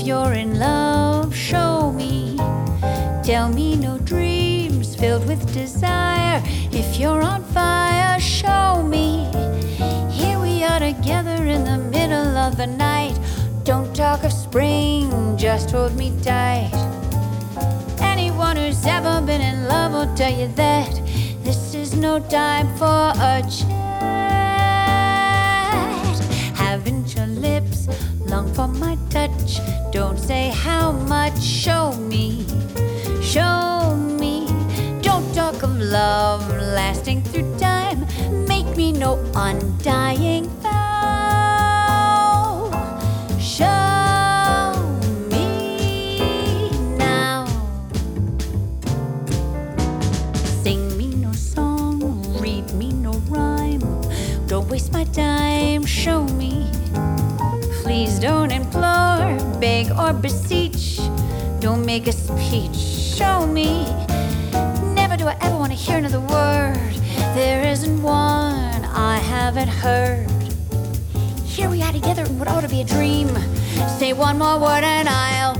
you're in love, show me. Tell me no dreams filled with desire. If you're on fire, show me. Here we are together in the middle of the night. Don't talk of spring, just hold me tight. Anyone who's ever been in love will tell you that this is no time for a chat. Haven't your lips long for my touch? Don't say how much, show me, show me. Don't talk of love lasting through time. Make me no undying vow. Show me now. Sing me no song, read me no rhyme. Don't waste my time, show me. Please don't implore, beg or beseech. Don't make a speech, show me. Never do I ever want to hear another word. There isn't one I haven't heard. Here we are together in what ought to be a dream. Say one more word and I'll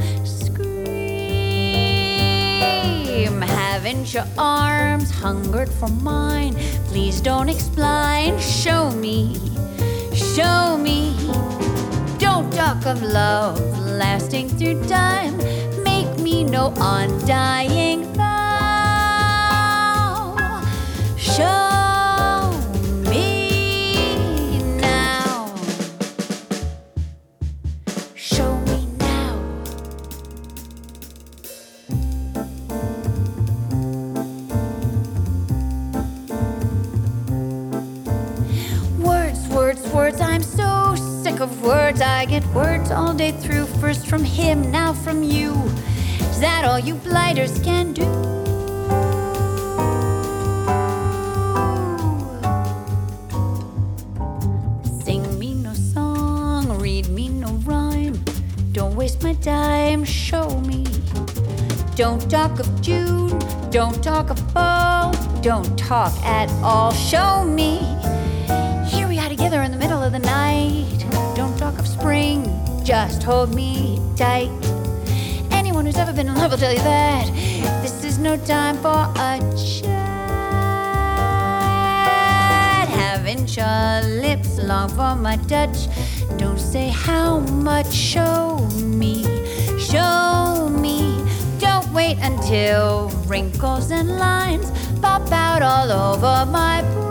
scream. Haven't your arms hungered for mine? Please don't explain, show me, show me. Don't talk of love lasting through time. Make me no undying vow. Show me now. Show me now. Words, words, words, I'm so sick of words. I get words all day through. First from him, now from you. Is that all you blighters can do? Sing me no song, read me no rhyme. Don't waste my time, show me. Don't talk of June, don't talk of fall. Don't talk at all, show me. Here we are together in the middle of the night. Don't talk of spring, just hold me tight. Anyone who's ever been in love will tell you that this is no time for a chat. Haven't your lips long for my touch? Don't say how much, show me, show me. Don't wait until wrinkles and lines pop out all over my